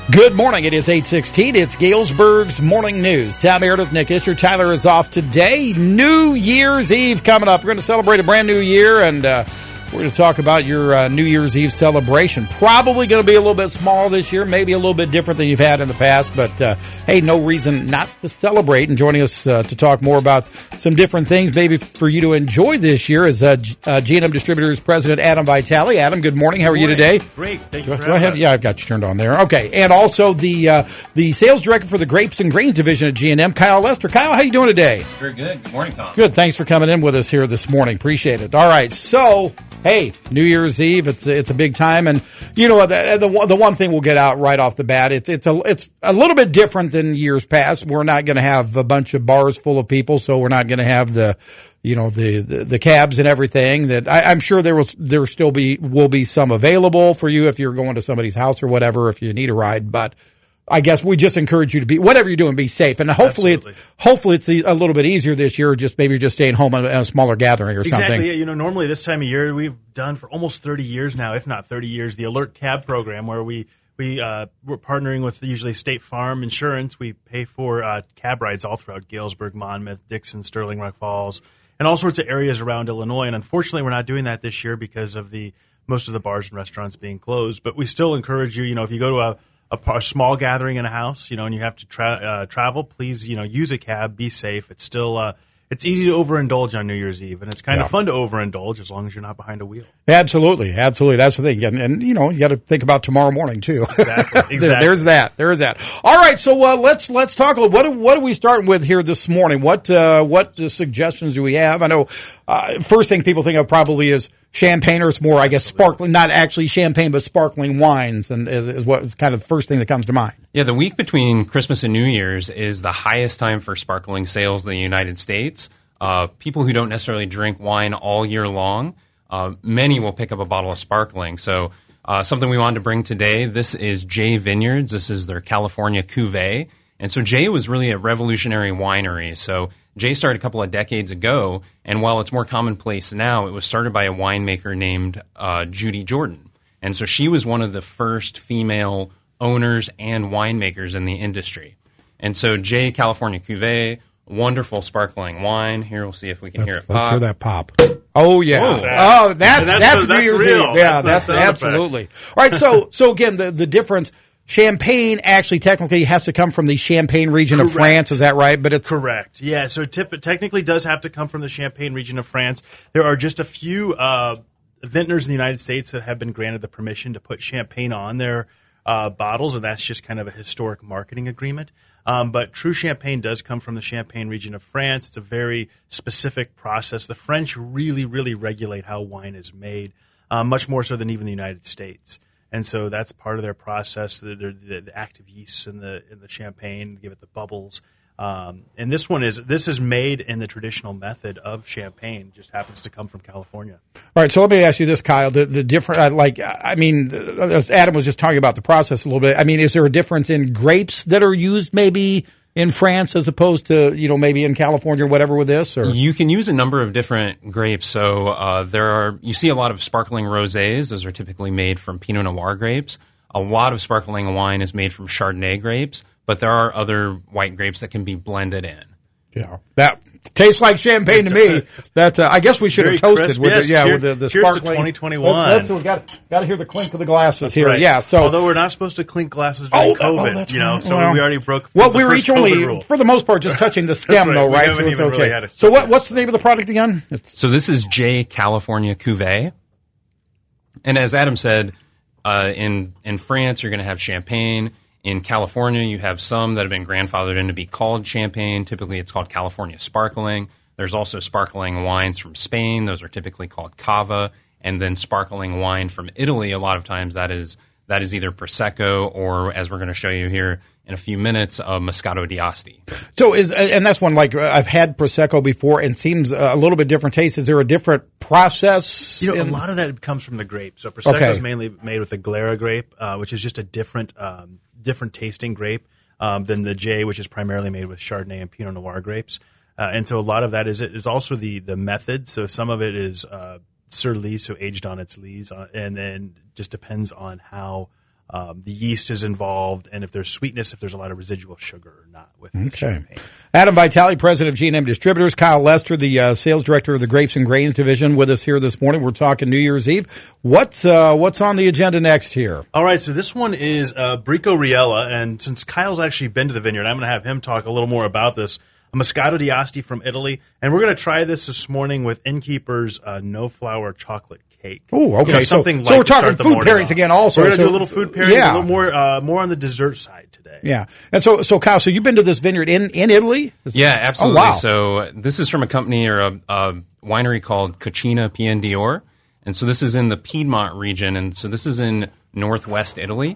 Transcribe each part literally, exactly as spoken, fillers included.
Good morning. It is eight sixteen. It's Galesburg's Morning News. Tom Meredith, Nick Isher. Tyler is off today. New Year's Eve coming up. We're going to celebrate a brand new year, and uh, we're going to talk about your uh, New Year's Eve celebration. Probably going to be a little bit small this year, maybe a little bit different than you've had in the past, but uh, hey, no reason not to celebrate. And joining us uh, to talk more about some different things maybe for you to enjoy this year is uh, G- uh, G and M Distributors President Adam Vitale. Adam, good morning. How are you today? Great. Thank you for Do I have, yeah, I've got you turned on there. Okay. And also the uh, the sales director for the Grapes and Grains Division at G and M, Kyle Lester. Kyle, how you doing today? Very good. Good morning, Tom. Good. Thanks for coming in with us here this morning. Appreciate it. All right. So, hey, New Year's Eve, it's it's a big time, and you know the the, the one thing we'll get out right off the bat, it's it's a it's a little bit different than years past. We're not going to have a bunch of bars full of people, so we're not going to have the you know the, the, the cabs and everything. That I, I'm sure there will there still be will be some available for you if you're going to somebody's house or whatever if you need a ride, but. I guess we just encourage you to be, whatever you're doing, be safe. And hopefully Absolutely. it's, hopefully it's a little bit easier this year, just maybe you're just staying home in a smaller gathering or exactly. something. Yeah, you know, normally this time of year, we've done for almost thirty years now, if not thirty years, the Alert Cab program where we, we, uh, we're partnering with usually State Farm Insurance. We pay for uh, cab rides all throughout Galesburg, Monmouth, Dixon, Sterling, Rock Falls, and all sorts of areas around Illinois. And unfortunately, we're not doing that this year because of the most of the bars and restaurants being closed. But we still encourage you, you know, if you go to a A, a small gathering in a house, you know, and you have to tra- uh, travel, please, you know, use a cab, be safe. It's still, uh, it's easy to overindulge on New Year's Eve, and it's kind Yeah. of fun to overindulge as long as you're not behind a wheel. Absolutely, absolutely. That's the thing, and, and you know, you got to think about tomorrow morning too. Exactly. there, there's that. There's that. All right, so uh, let's let's talk a little. What what are we starting with here this morning? What uh, what uh, suggestions do we have? I know uh, first thing people think of probably is champagne, or it's more, I guess, sparkling, not actually champagne, but sparkling wines, and is, is what is kind of the first thing that comes to mind. Yeah, the week between Christmas and New Year's is the highest time for sparkling sales in the United States. Uh, people who don't necessarily drink wine all year long, uh, many will pick up a bottle of sparkling. So uh, something we wanted to bring today, this is Jay Vineyards. This is their California Cuvée. And so Jay was really a revolutionary winery. So Jay started a couple of decades ago, and while it's more commonplace now, it was started by a winemaker named uh, Judy Jordan. And so she was one of the first female owners and winemakers in the industry. And so Jay California Cuvée, wonderful sparkling wine. Here, we'll see if we can Let's, hear it let's pop. hear that pop. Oh yeah. Whoa. Oh, that's That's- that's, that's New Year's real. Eve. Yeah, That's that's, not sound absolutely. All right, so so again, the the difference. Champagne actually technically has to come from the Champagne region Correct. of France. Is that right? But it's Correct. Yeah, so tip, it technically does have to come from the Champagne region of France. There are just a few uh, vintners in the United States that have been granted the permission to put champagne on their uh, bottles, and that's just kind of a historic marketing agreement. Um, but true champagne does come from the Champagne region of France. It's a very specific process. The French really, really regulate how wine is made, uh, much more so than even the United States. And so that's part of their process. The, the, the active yeasts in the in the champagne give it the bubbles. Um, and this one is this is made in the traditional method of champagne. Just happens to come from California. all right. So let me ask you this, Kyle. The the different, uh, like, I mean, as Adam was just talking about the process a little bit. I mean, is there a difference in grapes that are used maybe in France as opposed to, you know, maybe in California or whatever with this? Or You can use a number of different grapes. So uh, there are, you see a lot of sparkling rosés. Those are typically made from Pinot Noir grapes. A lot of sparkling wine is made from Chardonnay grapes, but there are other white grapes that can be blended in. yeah, that tastes like champagne to me. That uh, I guess we should Very have toasted crisp. with yes, it. Yeah, cheer- with the, the cheers sparkling. to twenty twenty-one. Let's, let's, we got got to hear the clink of the glasses That's here. right. Yeah. So although we're not supposed to clink glasses during Oh, COVID, oh, that's you know, right. so Well, we already broke. Well, the we were first each only, COVID rule. for the most part, just touching the stem, right. though, We right? haven't So it's even okay. really had a so what, sip what's the name of the product again? It's, So this is Jay California Cuvée. And as Adam said, uh, in, in France, you're going to have champagne. In California, you have some that have been grandfathered in to be called champagne. Typically, it's called California Sparkling. There's also sparkling wines from Spain. Those are typically called cava. And then sparkling wine from Italy, a lot of times that is that is either Prosecco or, as we're going to show you here in a few minutes, uh, Moscato d'Asti. so is, and that's one, like, I've had Prosecco before and seems a little bit different taste. Is there a different process? You know, in- a lot of that comes from the grape. So Prosecco Okay. is mainly made with the Glera grape, uh, which is just a different, um, different tasting grape um, than the J, which is primarily made with Chardonnay and Pinot Noir grapes. Uh, and so a lot of that is it is also the the method. So some of it is uh, sur lie, so aged on its lees, uh, and then just depends on how um, the yeast is involved, and if there's sweetness, if there's a lot of residual sugar or not with Okay. champagne. Adam Vitale, president of G and M Distributors. Kyle Lester, the uh, sales director of the Grapes and Grains division, with us here this morning. We're talking New Year's Eve. What's uh, what's on the agenda next here? All right, so this one is uh, Brico Riella, and since Kyle's actually been to the vineyard, I'm going to have him talk a little more about this. A Moscato d'Asti from Italy, and we're going to try this this morning with Innkeeper's uh, no-flour chocolate cake. Oh, okay. You know, so something so light we're to talking start the food morning pairings off. again also. We're going to So- do a little food pairing, yeah. a little more uh, more on the dessert side today. Yeah. And so, so Kyle, so you've been to this vineyard in, in Italy? Is- Yeah, absolutely. Oh, wow. So this is from a company or a, a winery called Cucina Piendior. And so this is in the Piedmont region. And so this is in northwest Italy.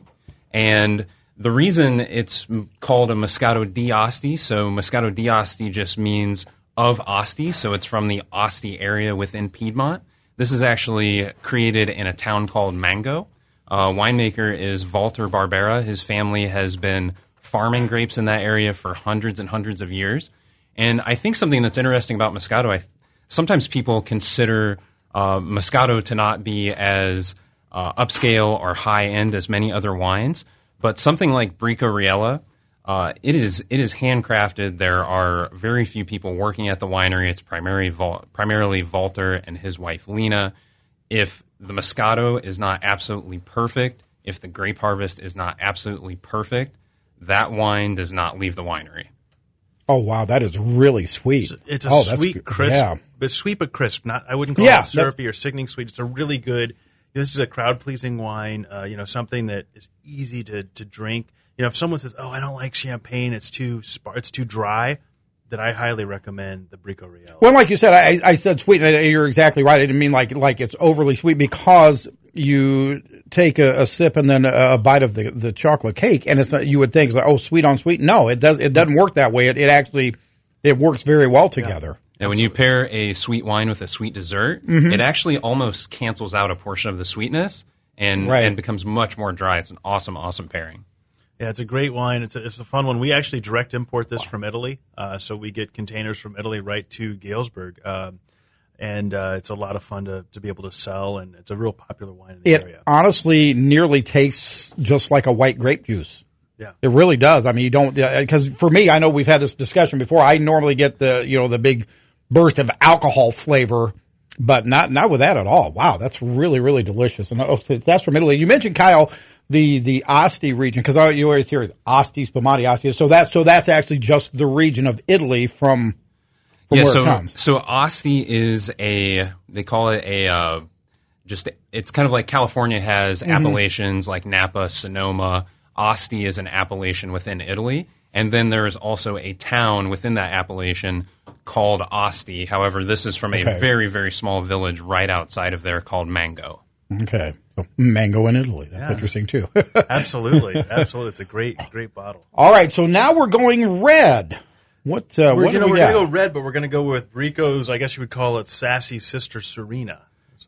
And the reason it's called a Moscato d'Asti, so Moscato d'Asti just means of Asti. So it's from the Asti area within Piedmont. This is actually created in a town called Mango. Uh, winemaker is Walter Barbera. His family has been farming grapes in that area for hundreds and hundreds of years. And I think something that's interesting about Moscato, I, sometimes people consider uh, Moscato to not be as uh, upscale or high-end as many other wines. But something like Brico Riella, uh, it is it is handcrafted. There are very few people working at the winery. It's primarily Vol- primarily Walter and his wife Lena. If the Moscato is not absolutely perfect, if the grape harvest is not absolutely perfect, that wine does not leave the winery. Oh, wow. That is really sweet. It's a oh, that's sweet, good. crisp, Yeah. but sweet but crisp. Not I wouldn't call Yeah, it syrupy or sickening sweet. It's a really good. This is a crowd-pleasing wine. Uh, you know, something that is easy to, to drink. You know, if someone says, "Oh, I don't like champagne. It's too spar- it's too dry," then I highly recommend the Brico Riella. Well, like you said, I, I said sweet, and you're exactly right. I didn't mean like like it's overly sweet because you take a, a sip and then a, a bite of the, the chocolate cake, and it's not, you would think it's like, oh, sweet on sweet. No, it does. It doesn't work that way. It, it actually it works very well together. And when you pair a sweet wine with a sweet dessert, Mm-hmm. it actually almost cancels out a portion of the sweetness and, Right. and becomes much more dry. It's an awesome, awesome pairing. Yeah, it's a great wine. It's a, it's a fun one. We actually direct import this from Italy, uh, so we get containers from Italy right to Galesburg, um, and uh, it's a lot of fun to, to be able to sell, and it's a real popular wine in the It area. honestly nearly tastes just like a white grape juice. Yeah. It really does. I mean, you don't because for me, I know we've had this discussion before. I normally get the you know the big burst of alcohol flavor, but not not with that at all. Wow, that's really really delicious. And oh, that's from Italy. You mentioned Kyle the the Asti region because you always hear Asti, Spumante, Asti. So that so that's actually just the region of Italy from from yeah, where so, it comes. So Asti is a, they call it a, uh, just, it's kind of like California has Mm-hmm. appellations like Napa, Sonoma. Asti is an appellation within Italy. And then there is also a town within that appellation called Asti. However, this is from a Okay. very, very small village right outside of there called Mango. Okay, so mango in Italy. That's interesting too. Absolutely, absolutely. It's a great, great bottle. All right, so now we're going red. What? Uh, We're, what you do know, we we're got? going to go red, but we're going to go with Brico's, I guess you would call it sassy sister Serena.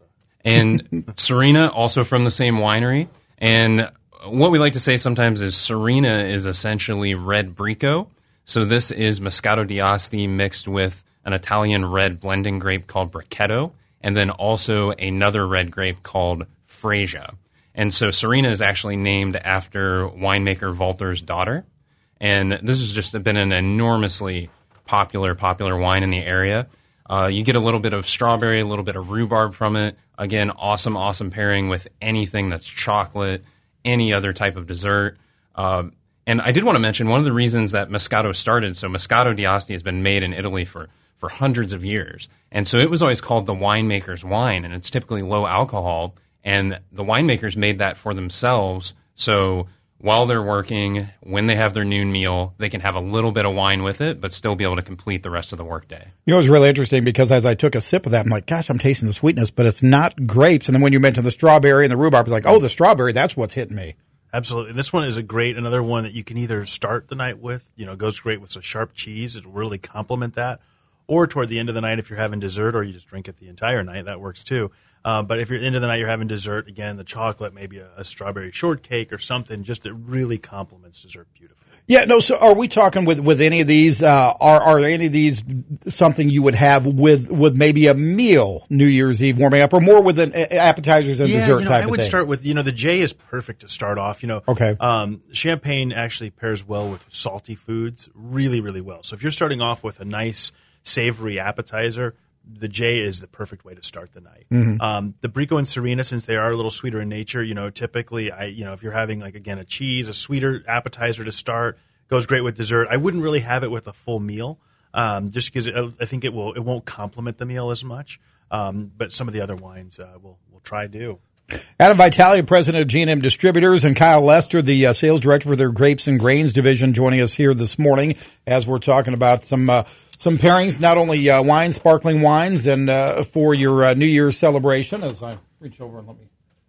And Serena, also from the same winery. And what we like to say sometimes is Serena is essentially red Brico. So this is Moscato d'Asti mixed with an Italian red blending grape called Brichetto, and then also another red grape called Fresia. And so Serena is actually named after winemaker Walter's daughter. And this has just been an enormously popular, popular wine in the area. Uh, you get a little bit of strawberry, a little bit of rhubarb from it. Again, awesome, awesome pairing with anything that's chocolate, any other type of dessert. Um, and I did want to mention one of the reasons that Moscato started. So Moscato d'Asti has been made in Italy for, for hundreds of years. And so it was always called the winemaker's wine, and it's typically low alcohol. And the winemakers made that for themselves. So while they're working, when they have their noon meal, they can have a little bit of wine with it, but still be able to complete the rest of the workday. You know, it was really interesting because as I took a sip of that, I'm like, gosh, I'm tasting the sweetness, but it's not grapes. And then when you mentioned the strawberry and the rhubarb, it's like, oh, the strawberry, that's what's hitting me. Absolutely. This one is a great, another one that you can either start the night with, you know, goes great with some sharp cheese. It'll really complement that. Or toward the end of the night, if you're having dessert, or you just drink it the entire night, that works too. Uh, but if you're into the night, you're having dessert, again, the chocolate, maybe a, a strawberry shortcake or something, just it really complements dessert beautifully. Yeah, no. So, are we talking with, with any of these? Uh, are are any of these something you would have with with maybe a meal New Year's Eve warming up, or more with an, appetizers and yeah, dessert you know, type I of would thing? start with you know the J is perfect to start off. You know, Okay. Um, champagne actually pairs well with salty foods, really, really well. So if you're starting off with a nice savory appetizer, the J is the perfect way to start the night. Mm-hmm. Um, the Brico and Serena, since they are a little sweeter in nature, you know, typically, I, you know, if you're having like again a cheese, a sweeter appetizer to start, goes great with dessert. I wouldn't really have it with a full meal, um, just because I think it will, it won't complement the meal as much. Um, but some of the other wines, uh, we'll we'll try do. Adam Vitale, president of G and M Distributors, and Kyle Lester, the uh, sales director for their grapes and grains division, joining us here this morning as we're talking about some. Uh, Some pairings, not only uh, wines, sparkling wines, and uh, for your uh, New Year's celebration. As I reach over and let me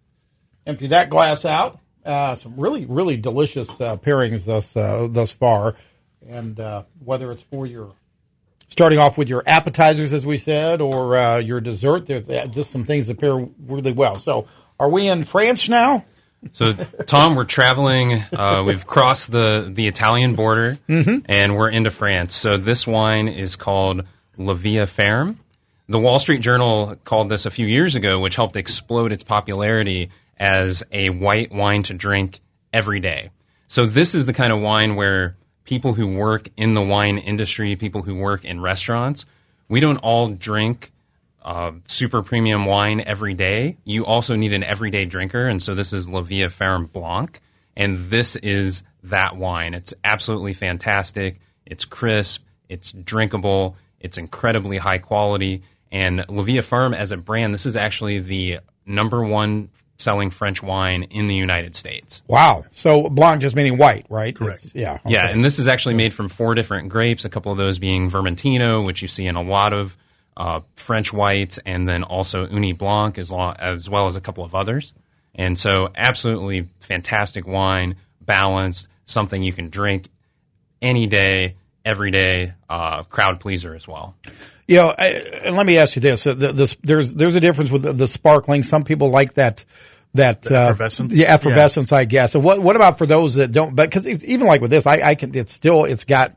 empty that glass out, uh, some really, really delicious uh, pairings thus uh, thus far. And uh, whether it's for your starting off with your appetizers, as we said, or uh, your dessert, there's just some things that pair really well. So, are we in France now? So, Tom, we're traveling. Uh, we've crossed the, the Italian border, mm-hmm. and we're into France. So this wine is called La Vie Ferme. The Wall Street Journal called this a few years ago, which helped explode its popularity as a white wine to drink every day. So this is the kind of wine where people who work in the wine industry, people who work in restaurants, we don't all drink Uh, super premium wine every day. You also need an everyday drinker, and so this is La Vie Ferme Blanc, and this is that wine. It's absolutely fantastic. It's crisp. It's drinkable. It's incredibly high quality. And La Vie Ferme as a brand, this is actually the number one selling French wine in the United States. Wow. So Blanc just meaning white, right? Correct. It's, yeah. Okay. Yeah, and this is actually made from four different grapes, a couple of those being Vermentino, which you see in a lot of Uh, French whites, and then also Uni Blanc, as, long, as well as a couple of others. And so absolutely fantastic wine, balanced, something you can drink any day, every day, uh, crowd pleaser as well. You know, I, and let me ask you this: uh, the, this there's there's a difference with the, the sparkling. Some people like that that the effervescence, uh, the effervescence, yeah. I guess. So what what about for those that don't? Because even like with this, I, I can. It's still it's got.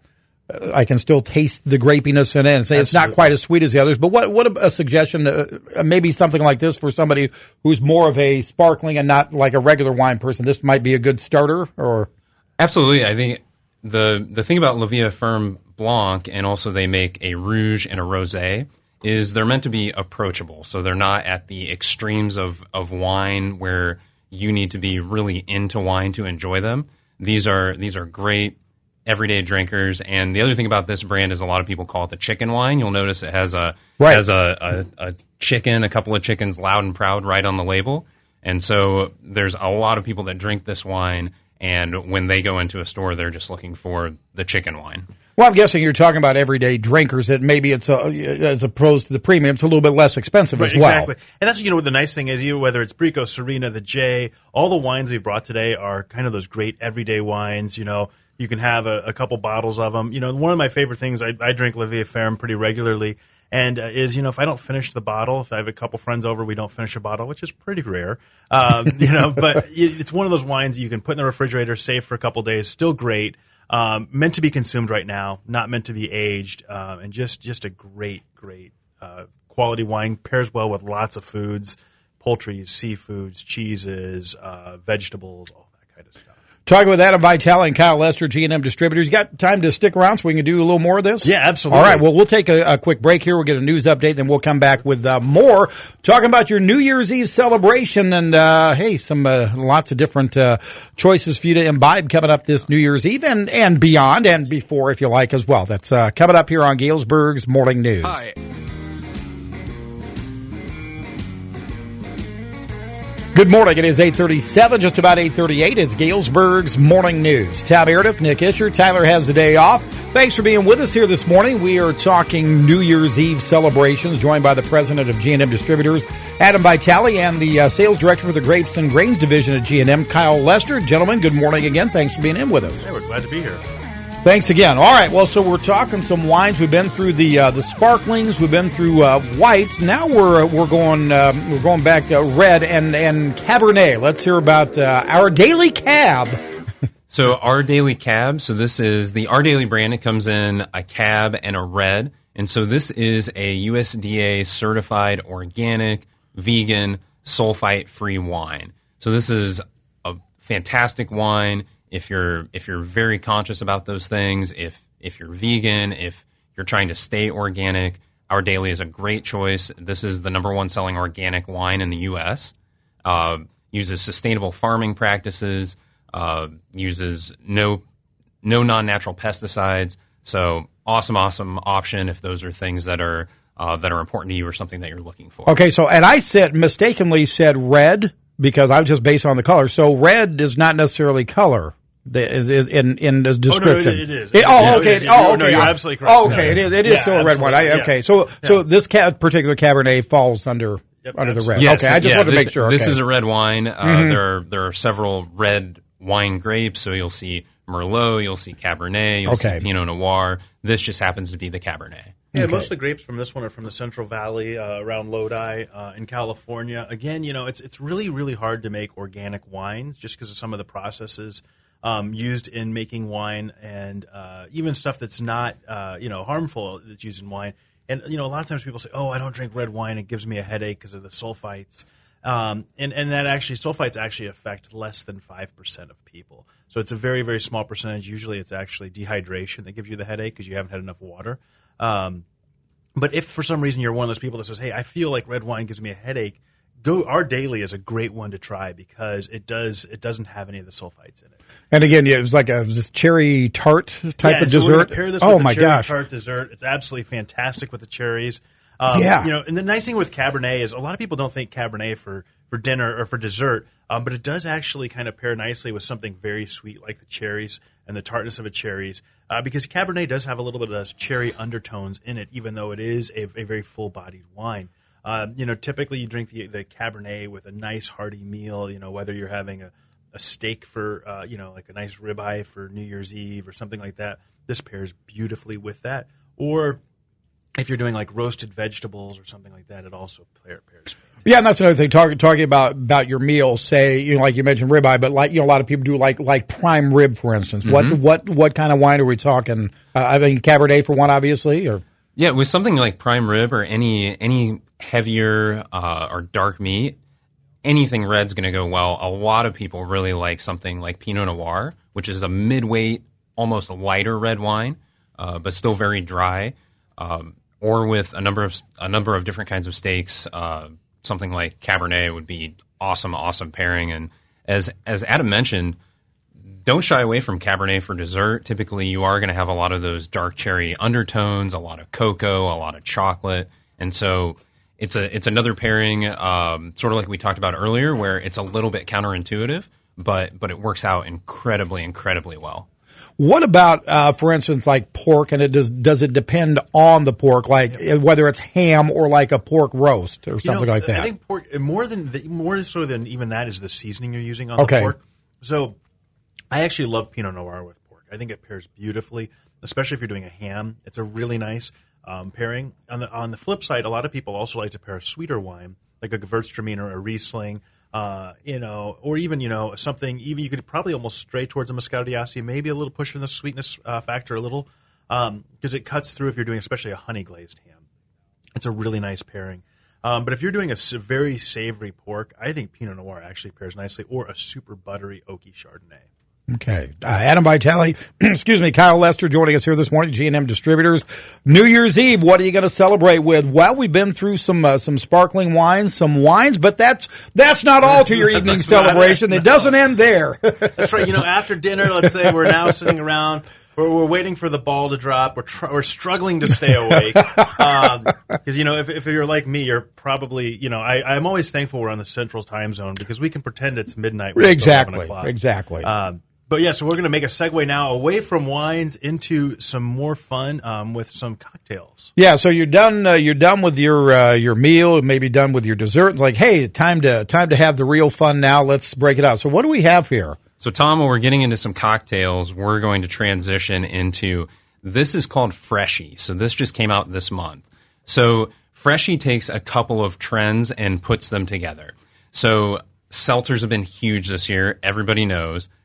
I can still taste the grapiness in it and say it's not quite as sweet as the others. But what what a suggestion, uh, maybe something like this for somebody who's more of a sparkling and not like a regular wine person. This might be a good starter, or absolutely. I think the the thing about La Vie Ferme Blanc, and also they make a rouge and a rosé, is they're meant to be approachable. So they're not at the extremes of of wine where you need to be really into wine to enjoy them. These are these are great everyday drinkers. And the other thing about this brand is a lot of people call it the chicken wine. You'll notice it has a right. has a, a, a chicken, a couple of chickens, loud and proud, right on the label. And so there's a lot of people that drink this wine, and when they go into a store, they're just looking for the chicken wine. Well, I'm guessing you're talking about everyday drinkers that maybe it's a, as opposed to the premium, it's a little bit less expensive right, as well. Exactly. And that's, you know, what the nice thing is, you whether it's Brico, Serena, the J, all the wines we brought today are kind of those great everyday wines, you know. You can have a, a couple bottles of them. You know, one of my favorite things, I, I drink La Vie Ferme pretty regularly, and uh, is, you know, if I don't finish the bottle, if I have a couple friends over, we don't finish a bottle, which is pretty rare, um, you know, but it, it's one of those wines that you can put in the refrigerator, save for a couple days, still great, um, meant to be consumed right now, not meant to be aged, um, and just, just a great, great uh, quality wine. Pairs well with lots of foods, poultry, seafoods, cheeses, uh, vegetables, all that kind of stuff. Talking with Adam Vitale and Kyle Lester, G and M Distributors. You got time to stick around so we can do a little more of this? Yeah, absolutely. All right, well, we'll take a, a quick break here. We'll get a news update, then we'll come back with uh, more, talking about your New Year's Eve celebration. And, uh, hey, some uh, lots of different uh, choices for you to imbibe coming up this New Year's Eve and, and beyond, and before, if you like, as well. That's uh, coming up here on Galesburg's Morning News. Hi. Good morning. It is eight thirty-seven, just about eight thirty-eight. It's Galesburg's Morning News. Tom Meredith, Nick Isher. Tyler has the day off. Thanks for being with us here this morning. We are talking New Year's Eve celebrations, joined by the president of G and M Distributors, Adam Vitale, and the uh, sales director for the Grapes and Grains division at G and M, Kyle Lester. Gentlemen, good morning again. Thanks for being in with us. Hey, we're glad to be here. Thanks again. All right, well, so we're talking some wines. We've been through the uh, the sparklings. We've been through uh, whites. Now we're uh, we're going uh, we're going back uh, red and and Cabernet. Let's hear about uh, our daily cab. So our daily cab, so this is the Our Daily brand. It comes in a cab and a red. And so this is a U S D A certified organic, vegan, sulfite-free wine. So this is a fantastic wine if you're if you're very conscious about those things, if if you're vegan, if you're trying to stay organic. Our Daily is a great choice. This is the number one selling organic wine in the U S Uh, uses sustainable farming practices, uh, uses no no non-natural pesticides. So awesome, awesome option if those are things that are uh, that are important to you or something that you're looking for. Okay, so and I said mistakenly said red because I was just based on the color. So red is not necessarily color. Is, is in in the description. Oh, no, it, it is. It, oh, okay. It is. Oh, okay. No, you're absolutely correct. Oh, okay. It is. It is yeah, still a red one. I, yeah. okay. So yeah. so this ca- particular Cabernet falls under yep, under the red. Yes, okay. I just yeah, wanted to this, make sure. Okay. This is a red wine. Uh, Mm-hmm. There are, there are several red wine grapes. So you'll see Merlot, you'll see Cabernet, you'll Okay. see Pinot Noir. This just happens to be the Cabernet. Yeah, Okay. most of the grapes from this one are from the Central Valley uh, around Lodi uh, in California. Again, you know, it's it's really, really hard to make organic wines just because of some of the processes um, used in making wine and uh, even stuff that's not, uh, you know, harmful that's used in wine. And, you know, a lot of times people say, oh, I don't drink red wine. It gives me a headache because of the sulfites. Um, and, and that actually, sulfites actually affect less than five percent of people. So it's a very, very small percentage. Usually it's actually dehydration that gives you the headache because you haven't had enough water. Um, but if for some reason you're one of those people that says, hey, I feel like red wine gives me a headache, go Our Daily is a great one to try because it does it doesn't have any of the sulfites in it. And again, yeah, it was like a this cherry tart type yeah, of so we're gonna dessert. pair this Oh with my a cherry gosh. tart dessert. It's absolutely fantastic with the cherries. Um, Yeah. You know, and the nice thing with Cabernet is a lot of people don't think Cabernet for, for dinner or for dessert, um, but it does actually kind of pair nicely with something very sweet like the cherries and the tartness of the cherries uh, because Cabernet does have a little bit of those cherry undertones in it, even though it is a, a very full-bodied wine. Uh, you know, typically you drink the, the Cabernet with a nice hearty meal, you know, whether you're having a, a steak for, uh, you know, like a nice ribeye for New Year's Eve or something like that. This pairs beautifully with that. Or if you're doing like roasted vegetables or something like that, it also pairs. Yeah, and that's another thing. Talking talking about about your meals, say you know, like you mentioned ribeye, but like you know, a lot of people do like like prime rib, for instance. Mm-hmm. What what what kind of wine are we talking? Uh, I mean, Cabernet for one, obviously, or Yeah, with something like prime rib or any any heavier uh, or dark meat, anything red's going to go well. A lot of people really like something like Pinot Noir, which is a mid-weight, almost lighter red wine, uh, but still very dry. Um, or with a number of a number of different kinds of steaks, uh, something like Cabernet would be awesome, awesome pairing. And as as Adam mentioned, don't shy away from Cabernet for dessert. Typically, you are going to have a lot of those dark cherry undertones, a lot of cocoa, a lot of chocolate, and so it's a it's another pairing, um, sort of like we talked about earlier, where it's a little bit counterintuitive, but but it works out incredibly, incredibly well. what about, uh, for instance, like pork? And it does does it depend on the pork, like whether it's ham or like a pork roast or something you know, like that? I think pork more than the, more so than even that is the seasoning you're using on Okay. the pork. So I actually love Pinot Noir with pork. I think it pairs beautifully, especially if you're doing a ham. It's a really nice um, pairing. On the on the flip side, a lot of people also like to pair a sweeter wine, like a Gewürztraminer or a Riesling, uh, you know, or even you know something. Even you could probably almost stray towards a Moscato d'Asti, maybe a little push in the sweetness uh, factor a little, because um, it cuts through if you're doing especially a honey glazed ham. It's a really nice pairing. Um, but if you're doing a s- very savory pork, I think Pinot Noir actually pairs nicely, or a super buttery oaky Chardonnay. Okay. Uh, Adam Vitale, excuse me, Kyle Lester joining us here this morning, G and M Distributors. New Year's Eve, what are you going to celebrate with? Well, we've been through some uh, some sparkling wines, some wines, but that's that's not all to your evening celebration. It doesn't end there. That's right. You know, after dinner, let's say we're now sitting around, we're, we're waiting for the ball to drop. We're tr- we're struggling to stay awake because um, you know if if you're like me, you're probably you know I I'm always thankful we're on the Central Time Zone because we can pretend it's midnight. when it's Exactly. eleven o'clock. Exactly. Um, But yeah, so we're going to make a segue now away from wines into some more fun um, with some cocktails. Yeah, so you're done. Uh, you're done with your uh, your meal, maybe done with your dessert. It's like, hey, time to time to have the real fun now. Let's break it out. So, what do we have here? So, Tom, when we're getting into some cocktails, we're going to transition into this is called Freshie. So, this just came out this month. So, Freshie takes a couple of trends and puts them together. So, seltzers have been huge this year. Everybody knows.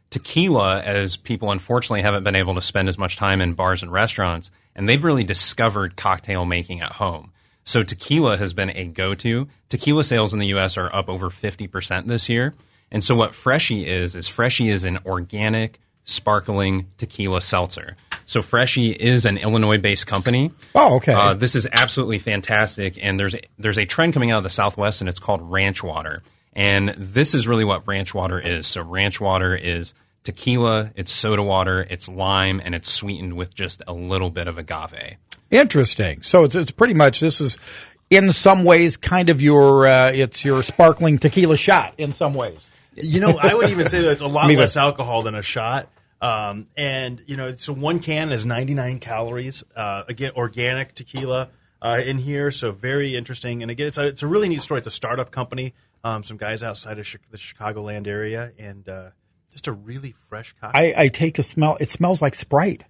tequila, as people unfortunately haven't been able to spend as much time in bars and restaurants, and they've really discovered cocktail making at home. So tequila has been a go-to. Tequila sales in the U S are up over fifty percent this year. And so what Freshie is, is Freshie is an organic, sparkling tequila seltzer. So Freshie is an Illinois-based company. Oh, okay. Uh, this is absolutely fantastic. And there's there's a trend coming out of the Southwest, and it's called ranch water. And this is really what ranch water is. So ranch water is tequila, it's soda water, it's lime, and it's sweetened with just a little bit of agave. Interesting. So it's it's pretty much, this is in some ways kind of your uh, it's your sparkling tequila shot in some ways. You know, I would even say that it's a lot Me less too. alcohol than a shot. Um, and, you know, so one can is ninety-nine calories. Uh, again, organic tequila uh, in here, so very interesting. And again, it's a, it's a really neat story. It's a startup company, um, some guys outside of Chi- the Chicagoland area, and uh, just a really fresh cocktail. I, I take a smell. It smells like Sprite.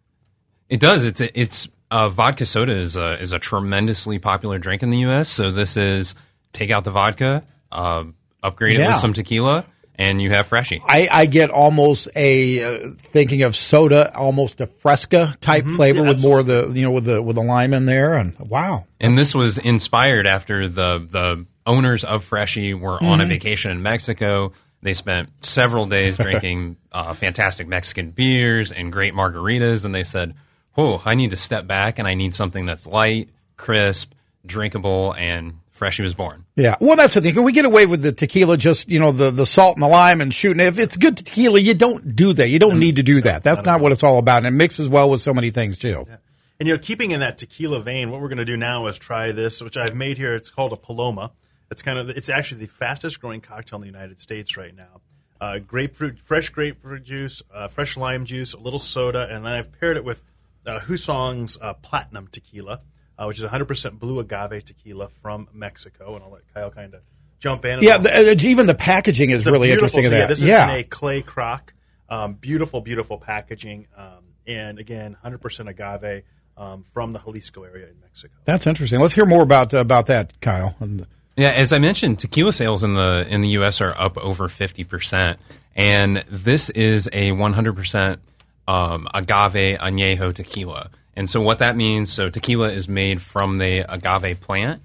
It does. It's a, it's uh, vodka soda is a, is a tremendously popular drink in the U S. So this is take out the vodka, uh, upgrade it Yeah. with some tequila, and you have Freshie. I, I get almost a uh, thinking of soda, almost a Fresca type flavor Yeah, with more of the you know with the with the lime in there, and wow. And this was inspired after the the owners of Freshie were on a vacation in Mexico. They spent several days drinking uh, fantastic Mexican beers and great margaritas, and they said, "Oh, I need to step back, and I need something that's light, crisp, drinkable," and Freshie was born. Yeah, well, that's the thing. Can we get away with the tequila, just, you know, the, the salt and the lime and shooting? If it's good tequila, you don't do that. You don't need to do that. That's not what it's all about. And it mixes well with so many things, too. Yeah. And, you know, keeping in that tequila vein, what we're going to do now is try this, which I've made here. It's called a Paloma. It's kind of, it's actually the fastest growing cocktail in the United States right now. Uh, grapefruit, fresh grapefruit juice, uh, fresh lime juice, a little soda, and then I've paired it with uh, Husong's uh, Platinum Tequila, uh, which is one hundred percent blue agave tequila from Mexico. And I'll let Kyle kind of jump in. Yeah, the, uh, even the packaging is It's a really beautiful- interesting in so, that. Yeah, this is yeah. in a clay crock. Um, beautiful, beautiful packaging. Um, and again, one hundred percent agave um, from the Jalisco area in Mexico. That's interesting. Let's hear more about uh, about that, Kyle. And, Yeah, as I mentioned, tequila sales in the in the U S are up over fifty percent, and this is a one hundred percent um, agave añejo tequila. And so what that means, so tequila is made from the agave plant.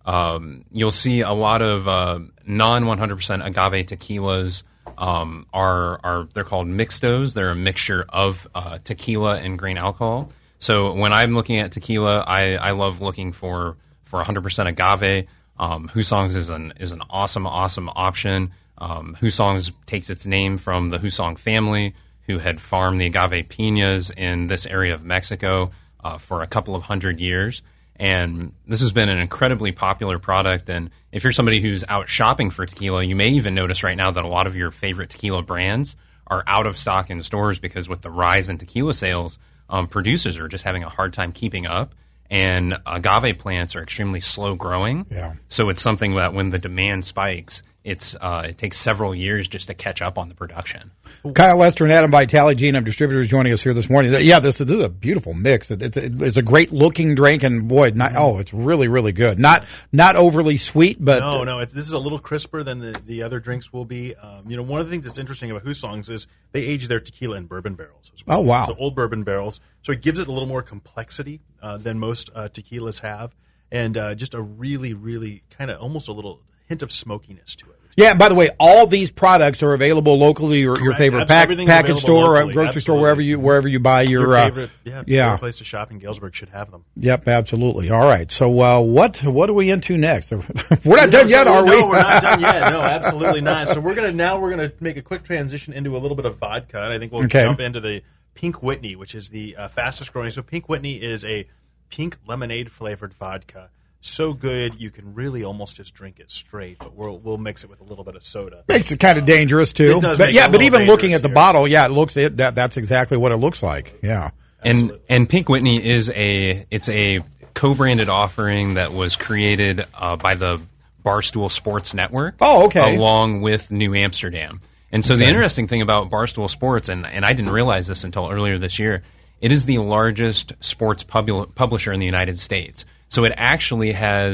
Um, you'll see a lot of uh, non one hundred percent agave tequilas um, are are they're called mixtos. They're a mixture of uh, tequila and grain alcohol. So when I'm looking at tequila, I, I love looking for for one hundred percent agave. Um, Husong's is an is an awesome, awesome option. Um, Husong's takes its name from the Husong family, who had farmed the agave piñas in this area of Mexico uh, for a couple of hundred years. And this has been an incredibly popular product. And if you're somebody who's out shopping for tequila, you may even notice right now that a lot of your favorite tequila brands are out of stock in stores because with the rise in tequila sales, um, producers are just having a hard time keeping up. And agave plants are extremely slow growing. Yeah. So it's something that when the demand spikes, it's uh, it takes several years just to catch up on the production. Kyle Lester and Adam Vitale, G and M Distributors, joining us here this morning. Yeah, this, this is a beautiful mix. It, it's, it's a great looking drink, and boy, not, oh, it's really, really good. Not not overly sweet, but No, no, it's, this is a little crisper than the, the other drinks will be. Um, you know, one of the things that's interesting about Husong's is they age their tequila in bourbon barrels as well. Oh, wow. So old bourbon barrels. So it gives it a little more complexity uh, than most uh, tequilas have, and uh, just a really, really kind of almost a little hint of smokiness to it. yeah. And by the way, all these products are available locally. Your, your Correct. favorite Abs- pack, everything's package available store, locally. grocery store, Absolutely. wherever you wherever you buy your. Your uh, favorite, yeah, yeah. favorite place to shop in Galesburg should have them. Yep, absolutely. All right. So uh, what what are we into next? We're not done yet, So- are no, we? we're not done yet. No, absolutely not. So we're gonna now we're gonna make a quick transition into a little bit of vodka, and I think we'll Okay. jump into the Pink Whitney, which is the uh, fastest growing. So Pink Whitney is a pink lemonade flavored vodka. So good you can really almost just drink it straight, but we'll we'll mix it with a little bit of soda. Makes it kind of dangerous too. It does but make yeah, it a but little even looking dangerous at the here. bottle, yeah, it looks it that that's exactly what it looks like. Yeah. And and Pink Whitney is a it's a co-branded offering that was created uh, by the Barstool Sports Network. Oh, okay. Along with New Amsterdam. And so the interesting thing about Barstool Sports, and, and I didn't realize this until earlier this year, it is the largest sports pub- publisher in the United States. So it actually has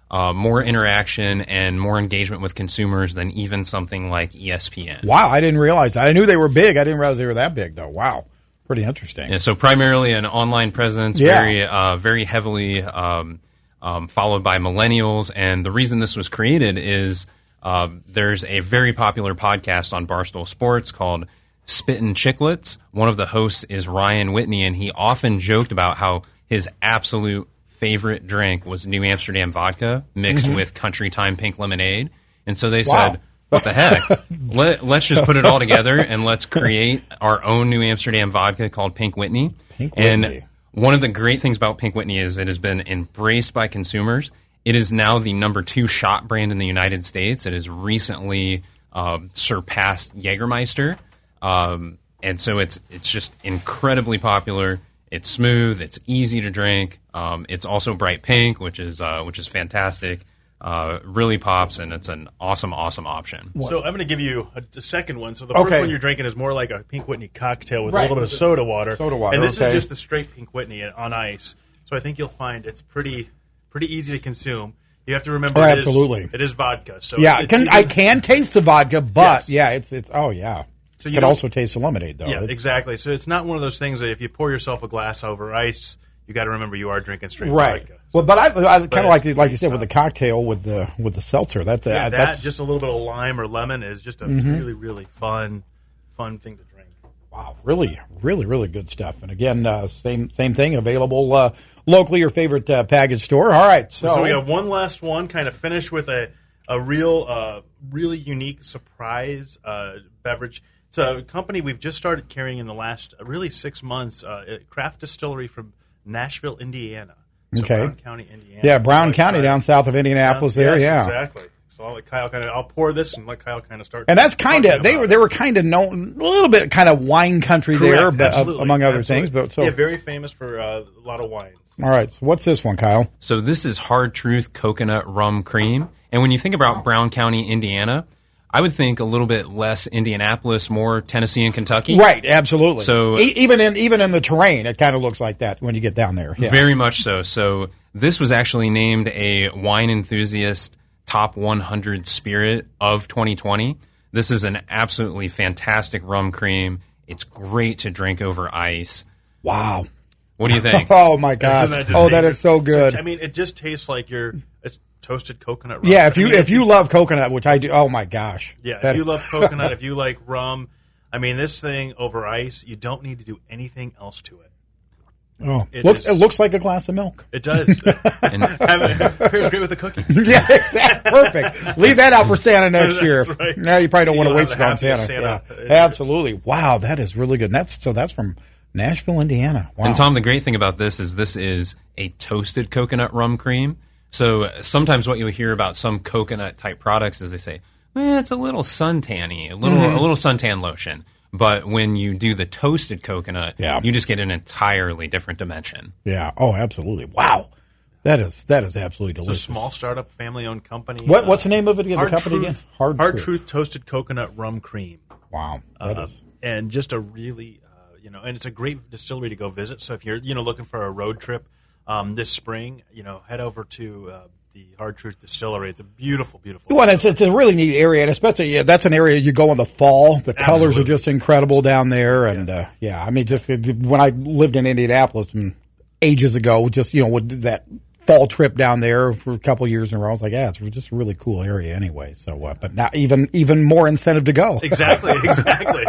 uh, more interaction and more engagement with consumers than even something like E S P N. Wow, I didn't realize that. I knew they were big. I didn't realize they were that big, though. Wow. Pretty interesting. Yeah, so primarily an online presence, Yeah. very uh, very heavily um, um, followed by millennials. And the reason this was created is uh, there's a very popular podcast on Barstool Sports called Spittin' Chiclets. One of the hosts is Ryan Whitney, and he often joked about how his absolute favorite drink was New Amsterdam vodka mixed Mm-hmm. with Country Time Pink Lemonade. And so they Wow. said, what the heck? Let, let's just put it all together and let's create our own New Amsterdam vodka called Pink Whitney. Pink and Whitney. one of the great things about Pink Whitney is it has been embraced by consumers. It is now the number two shot brand in the United States. It has recently um, surpassed Jägermeister. Um, and so it's it's just incredibly popular. It's smooth. It's easy to drink. Um, it's also bright pink, which is uh, which is fantastic. Uh, really pops, and it's an awesome, awesome option. So I'm going to give you a, a second one. So the first Okay. one you're drinking is more like a Pink Whitney cocktail with Right. a little bit of soda water. Soda water, And this okay. is just the straight Pink Whitney on ice. So I think you'll find it's pretty pretty easy to consume. You have to remember Oh, it is- absolutely. it is vodka. So Yeah, it's, can, it's I either- can taste the vodka, but Yes. yeah, it's it's oh yeah. So You you could don't- also taste the lemonade though. Yeah, It's- exactly. So it's not one of those things that if you pour yourself a glass over ice, you got to remember you are drinking straight Right. vodka. Well, but I, I kind of it's like like you pretty said with the cocktail with the with the seltzer. That, Yeah, uh, that that's just a little bit of lime or lemon is just a Mm-hmm. really really fun fun thing to drink. wow, really, really, really good stuff. And again, uh, same same thing available uh, locally, your favorite uh, package store. All right, so, So we have one last one, kind of finish with a a real, uh, really unique surprise uh, beverage. It's a company we've just started carrying in the last uh, really six months. Uh, a craft distillery from Nashville, Indiana. So Okay. Brown County, Indiana. yeah, Brown Like, County uh, down south of Indianapolis. yeah, there, yes, yeah. exactly. So I'll let Kyle kind of I'll pour this and let Kyle kind of start. And that's kind talking of they about were it. they were kind of known a little bit kind of wine country there, Correct, but, uh, absolutely, among other absolutely. things. But so yeah, very famous for uh, a lot of wines. all right, so what's this one, Kyle? So this is Hard Truth Coconut Rum Cream. And when you think about Brown County, Indiana, I would think a little bit less Indianapolis, more Tennessee and Kentucky. Right, absolutely. So- E- even in even in the terrain, it kind of looks like that when you get down there. Yeah. Very much so. So this was actually named a wine enthusiast top one hundred spirit of twenty twenty. This is an absolutely fantastic rum cream. It's great to drink over ice. Wow. What do you think? Oh my God! Isn't that just Oh, that dangerous? is so good. I mean, it just tastes like you're it's toasted coconut rum. Yeah, if you I mean, if you love coconut, which I do, oh my gosh. Yeah, That- if you love coconut, if you like rum, I mean, this thing over ice, you don't need to do anything else to it. oh, it looks is- it looks like a glass of milk. It does. And Have it- Pairs great with a cookie. Yeah, exactly. Perfect. Leave that out for Santa next That's year. right. No, you probably don't So want to you'll waste have it on the happiest Santa. Santa. Yeah, absolutely. Wow, that is really good. And that's so that's from Nashville, Indiana. Wow. And Tom, the great thing about this is this is a toasted coconut rum cream. So uh, sometimes what you'll hear about some coconut type products is they say, well, it's a little suntanny, a little Mm-hmm. a little suntan lotion. But when you do the toasted coconut, Yeah. you just get an entirely different dimension. Yeah. Oh, absolutely. Wow. That is that is absolutely It's a delicious. small startup, family-owned company. What Uh, what's the name of it again? Hard the company Truth, again? Hard, Hard Truth. Truth Toasted Coconut Rum Cream. Wow. That Uh, is. and just a really, uh, you know, and it's a great distillery to go visit. So if you're, you know, looking for a road trip um, this spring, you know, head over to uh, the Hard Truth Distillery. It's a beautiful, beautiful. Well, it's, it's a really neat area, and especially yeah, that's an area you go in the fall. The colors Absolutely. are just incredible down there, and yeah, uh, yeah I mean, just when I lived in Indianapolis and ages ago, just you know, with that fall trip down there for a couple of years in a row, I was like, yeah, it's just a really cool area anyway. So, uh, but now even even more incentive to go. Exactly, exactly.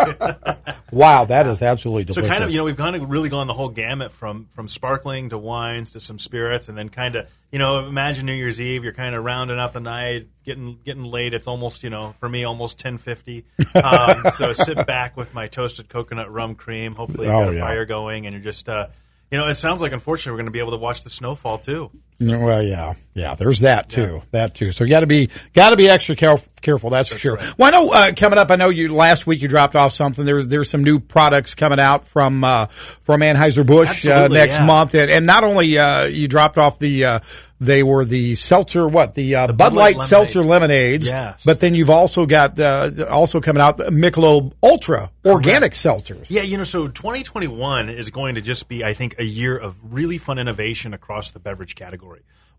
Wow, that is absolutely So delicious. kind of, you know, we've kind of really gone the whole gamut from from sparkling to wines to some spirits, and then kind of, you know, imagine New Year's Eve, you're kind of rounding out the night, getting getting late. It's almost, you know, for me, almost ten fifty. Um, so sit back with my toasted coconut rum cream. Hopefully, you've Oh, got a yeah. fire going, and you're just, uh, you know, it sounds like unfortunately we're going to be able to watch the snowfall too. Well, yeah, yeah. There's that too. That too. So you got to be got to be extra caref- careful. That's, for sure. right. Well, I know uh, coming up. I know you last week you dropped off something. There's there's some new products coming out from uh, from Anheuser Busch uh, Absolutely, next yeah. month, and, and not only uh, you dropped off the. Uh, they were the seltzer, what the, uh, Bud Bud Light Light seltzer lemonade. lemonades. Yes. But then you've also got uh, also coming out the Michelob Ultra organic seltzers. Yeah, you know, so twenty twenty-one is going to just be, I think, a year of really fun innovation across the beverage category.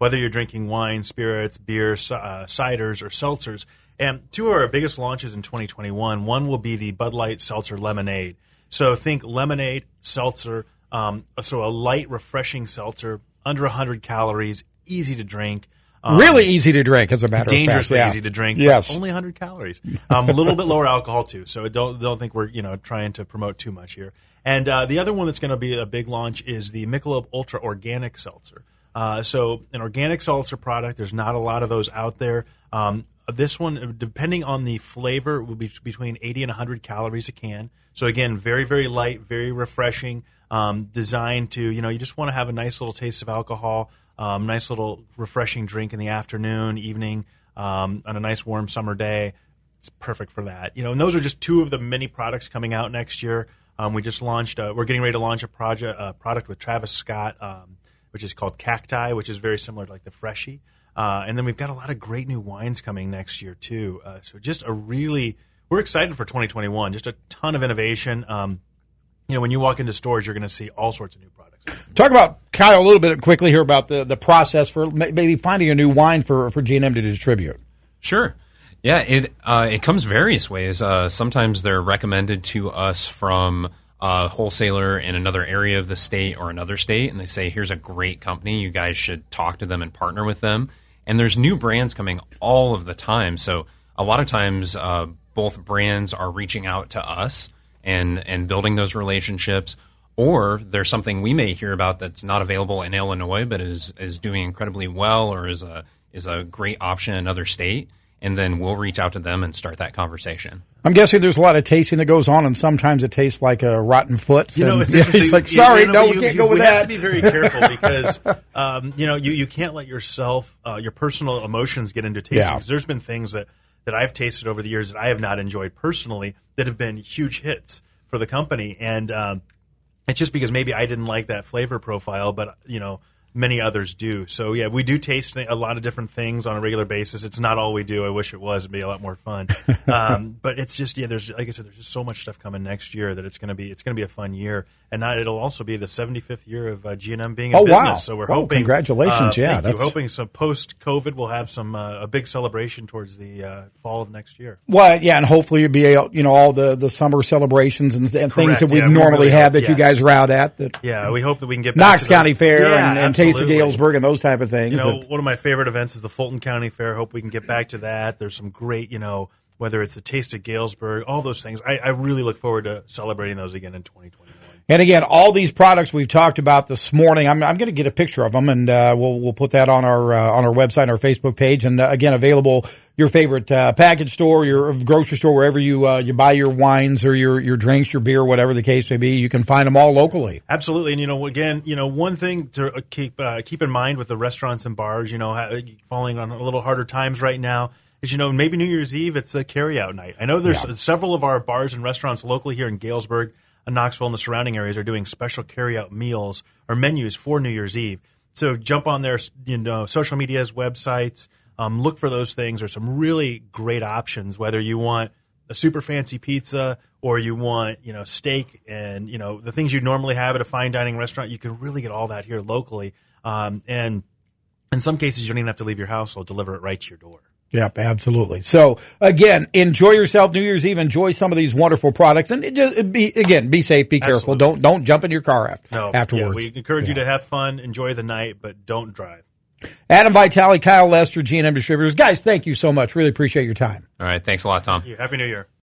whether you're drinking wine, spirits, beer, uh, ciders, or seltzers. And two of our biggest launches in twenty twenty-one, one will be the Bud Light Seltzer Lemonade. So think lemonade, seltzer, um, so a light, refreshing seltzer, under one hundred calories, easy to drink. Um, really easy to drink, as a matter of fact. Dangerously yeah. easy to drink. Yes. Only one hundred calories. Um, a little bit lower alcohol, too. So don't don't think we're you know trying to promote too much here. And uh, the other one that's going to be a big launch is the Michelob Ultra Organic Seltzer. Uh, so an organic seltzer product, there's not a lot of those out there. Um, this one, depending on the flavor, will be between eighty and one hundred calories a can. So again, very, very light, very refreshing, um, designed to, you know, you just want to have a nice little taste of alcohol. Um, nice little refreshing drink in the afternoon, evening, um, on a nice warm summer day. It's perfect for that. You know, and those are just two of the many products coming out next year. Um, we just launched. Uh, we're getting ready to launch a project, a product with Travis Scott, um, which is called Cacti, which is very similar to like the Freshie. Uh, and then we've got a lot of great new wines coming next year too. Uh, so just a really, we're excited for twenty twenty-one. Just a ton of innovation. Um, you know, when you walk into stores, you're going to see all sorts of new products. Talk about, Kyle, a little bit quickly here about the, the process for maybe finding a new wine for, for G and M to distribute. Sure. Yeah, it uh, it comes various ways. Uh, sometimes they're recommended to us from a wholesaler in another area of the state or another state, and they say, here's a great company. You guys should talk to them and partner with them. And there's new brands coming all of the time. So a lot of times uh, both brands are reaching out to us and and building those relationships. Or there's something we may hear about that's not available in Illinois, but is is doing incredibly well, or is a is a great option in another state, and then we'll reach out to them and start that conversation. I'm guessing there's a lot of tasting that goes on, and sometimes it tastes like a rotten foot. You know, and, it's yeah, interesting. He's like, sorry, you know, no, you, we can't you, go with we that. have to be very careful because, um, you know, you, you can't let yourself, uh, your personal emotions get into tasting. Yeah. Because there's been things that, that I've tasted over the years that I have not enjoyed personally that have been huge hits for the company. And, um, it's just because maybe I didn't like that flavor profile, but, you know, many others do. So, yeah, we do taste a lot of different things on a regular basis. It's not all we do. I wish it was. It'd be a lot more fun. um, but it's just, yeah, there's, like I said, there's just so much stuff coming next year that it's going to be, it's going to be a fun year. And not, it'll also be the seventy-fifth year of uh, G and M being in oh, business. Wow. So we're oh, hoping. Congratulations. Uh, yeah. Thank That's you. Hoping some post-COVID we'll have some, uh, a big celebration towards the uh, fall of next year. Well, yeah, and hopefully you'll be, you know, all the, the summer celebrations and, and things that we yeah, we normally really have hope, that yes. you guys are out at. That Yeah, we hope that we can get back Knox to the, County Fair yeah, and, and Taste of absolutely. Galesburg and those type of things. You know, that, one of my favorite events is the Fulton County Fair. Hope we can get back to that. There's some great, you know, whether it's the Taste of Galesburg, all those things. I, I really look forward to celebrating those again in twenty twenty-one. And again, all these products we've talked about this morning, I'm, I'm going to get a picture of them, and uh, we'll we'll put that on our uh, on our website, our Facebook page, and uh, again, available your favorite uh, package store, your grocery store, wherever you uh, you buy your wines or your your drinks, your beer, whatever the case may be. You can find them all locally. Absolutely, and you know, again, you know, one thing to keep uh, keep in mind with the restaurants and bars, you know, falling on a little harder times right now, is, you know, maybe New Year's Eve it's a carryout night. I know there's yeah. several of our bars and restaurants locally here in Galesburg, Knoxville, and the surrounding areas are doing special carryout meals or menus for New Year's Eve. So jump on their, you know, social medias, websites, um, look for those things. There's some really great options, whether you want a super fancy pizza or you want, you know, steak and, you know, the things you normally have at a fine dining restaurant. You can really get all that here locally. Um, and in some cases, you don't even have to leave your house. They'll deliver it right to your door. Yep, absolutely. So, again, enjoy yourself New Year's Eve. Enjoy some of these wonderful products. And it just be again, be safe, be careful. Absolutely. Don't don't jump in your car after, no, afterwards. Yeah, we encourage yeah. you to have fun, enjoy the night, but don't drive. Adam Vitale, Kyle Lester, G and M Distributors. Guys, thank you so much. Really appreciate your time. All right. Thanks a lot, Tom. Happy New Year.